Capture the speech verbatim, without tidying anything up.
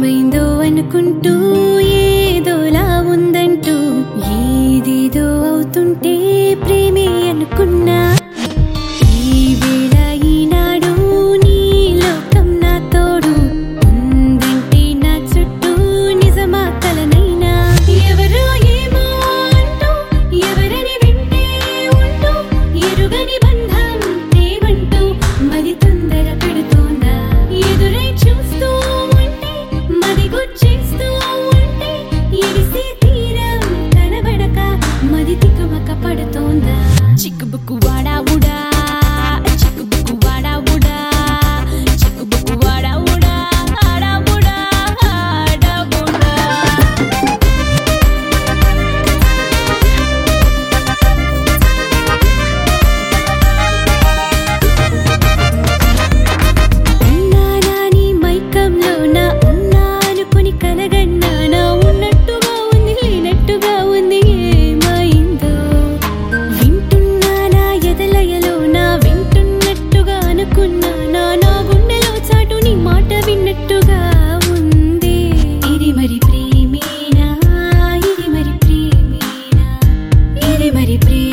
ఏమైందో అనుకుంటూ ఏదోలా ఉందంటూ ఏదేదో అవుతుంటే ప్రేమే అనుకున్నా ఈ వేళ ఈనాడు నీ లోకం నా తోడు ఉందంటే నా చుట్టూ నిజమా కలనైనా ఎవరో ఏమో అంటూ ఎవరని వింటే ఉంటూ ఎరుగని బంధం ప్రేమంటూ మది తొందర పెడుతోందా ఎదురై చూస్తూ ఉంటే మది గుచ్చేస్తూ ఉంటే ఎగిసే తీరం కనబడక మది తికమక పడుతోందా చిక్కుబుక్కు వాడా ఉడా చిక్కుబుక్కు వాడా ఉడా చిక్కుబుక్కు వాడా ఉడా ఆడా ఉడా ఆడా ఉడా ఉన్నానా నీ మైకంలో నా ఉన్నా అనుకుని కలగన్నానా ఉన్నట్టుగా ఉంది లేనట్టుగా ఉంది ఏమైందో వింటున్నానా ఎదలయలో నా వింటున్నట్టుగా అనుకున్నానా నా గుండెలో చాటు నీ మాట విన్నట్టుగా ఉంది ఇది మరి ప్రేమేనా ఇది మరి ప్రేమేనా ఇది మరి ప్రేమ